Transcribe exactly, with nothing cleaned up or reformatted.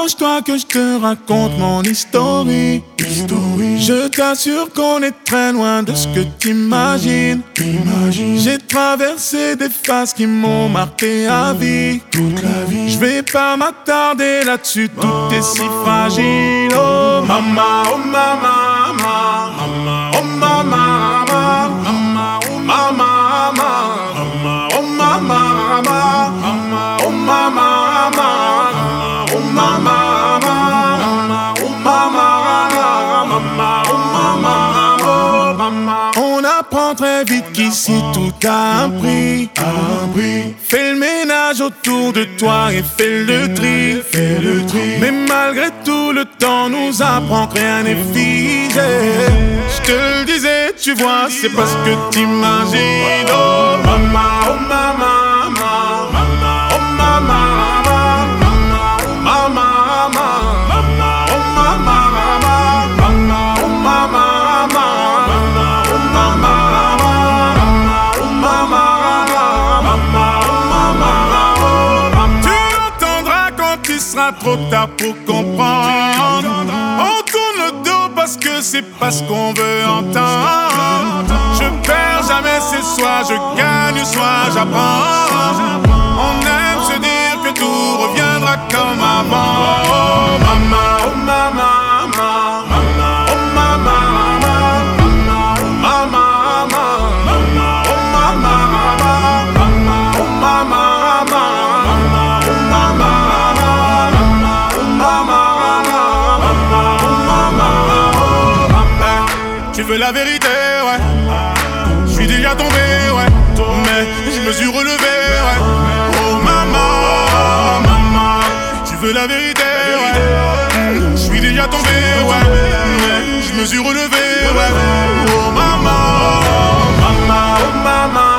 Approche-toi que je te raconte mon historique. Je t'assure qu'on est très loin de ce que t'imagines. J'ai traversé des phases qui m'ont marqué à vie. Je vais pas m'attarder là-dessus, tout est si fragile. Oh mama, oh mama, mama, oh mama, mama, oh mama, mama, oh mama, mama, oh mama, mama, oh mama, mama, oh mama, oh mama. On apprend très vite qu'ici tout a un prix. Fais le ménage autour de toi et fais le tri. Mais malgré tout le temps nous apprend que rien n'est figé. Je te le disais, tu vois, c'est pas ce que t'imagines. Oh mama, oh mama, mama, oh mama, mama, oh mama, mama, oh mama, mama, oh mama, mama, oh mama, mama, oh mama. Tu entendras quand il sera trop tard pour comprendre. On tourne le dos parce que c'est pas ce qu'on veut entendre. Je perds jamais, c'est soit je gagne, soit j'apprends. On aime se dire que tout reviendra comme avant. Oh mama, oh mama, mama, oh mama, mama, oh mama, mama, oh mama, mama, oh mama, mama, oh mama, mama, oh mama. Tu veux la vérité, ouais. Je suis déjà tombé, ouais. Mais je me suis relevé, ouais. Oh maman, maman. Tu veux la vérité, ouais. Je suis déjà tombé, ouais. Mais je me suis relevé, ouais. Oh maman, maman, oh maman.